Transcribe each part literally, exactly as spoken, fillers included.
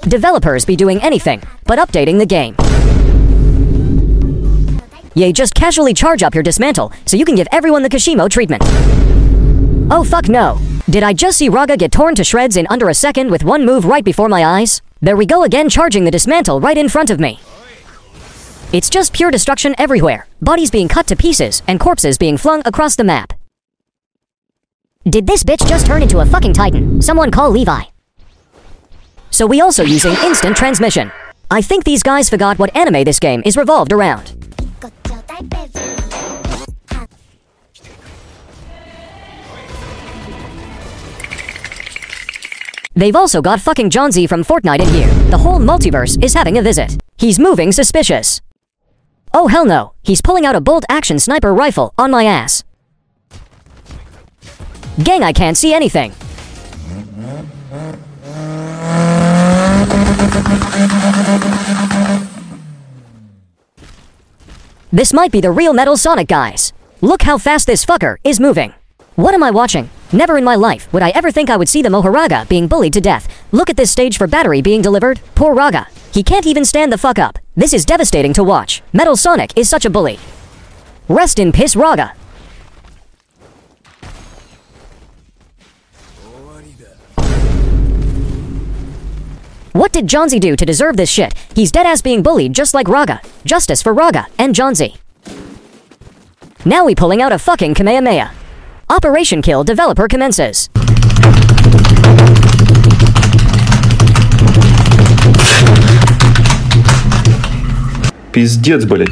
Developers be doing anything but updating the game. Yay, just casually charge up your dismantle so you can give everyone the Kashimo treatment. Oh fuck no. Did I just see Raga get torn to shreds in under a second with one move right before my eyes? There we go again, charging the dismantle right in front of me. It's just pure destruction everywhere. Bodies being cut to pieces and corpses being flung across the map. Did this bitch just turn into a fucking titan? Someone call Levi. So we also using instant transmission. I think these guys forgot what anime this game is revolved around. They've also got fucking John Z from Fortnite in here. The whole multiverse is having a visit. He's moving suspicious. Oh hell no, he's pulling out a bolt-action sniper rifle on my ass. Gang, I can't see anything. This might be the real Metal Sonic, guys. Look how fast this fucker is moving. What am I watching? Never in my life would I ever think I would see the Mohoraga being bullied to death. Look at this stage for battery being delivered. Poor Raga. He can't even stand the fuck up. This is devastating to watch. Metal Sonic is such a bully. Rest in piss, Raga. What did John Z do to deserve this shit? He's deadass being bullied just like Raga. Justice for Raga and John Z. Now we pulling out a fucking Kamehameha. Operation Kill developer commences. Пиздец, блядь.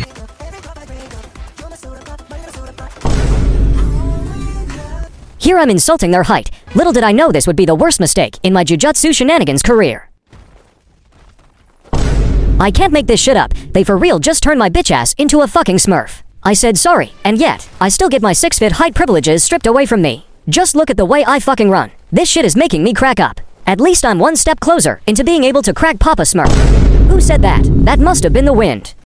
Here I'm insulting their height. Little did I know this would be the worst mistake in my Jujutsu shenanigans career. I can't make this shit up. They for real just turned my bitch ass into a fucking smurf. I said sorry, and yet, I still get my six foot height privileges stripped away from me. Just look at the way I fucking run. This shit is making me crack up. At least I'm one step closer into being able to crack Papa Smurf. Who said that? That must have been the wind.